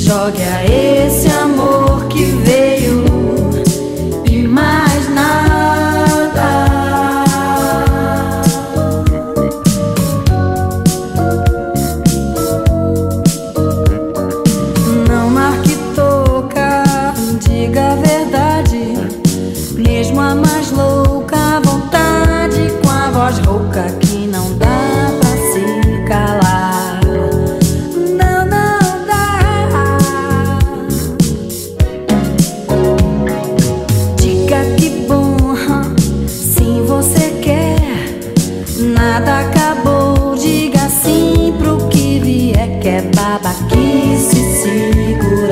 Jogue a esse amor que veio e mais nada. Não marque toca, diga a verdade, mesmo a mais louca vontade, com a voz rouca que não dá pra se calar. Nada acabou, diga sim pro que vier, que é babaquice segura.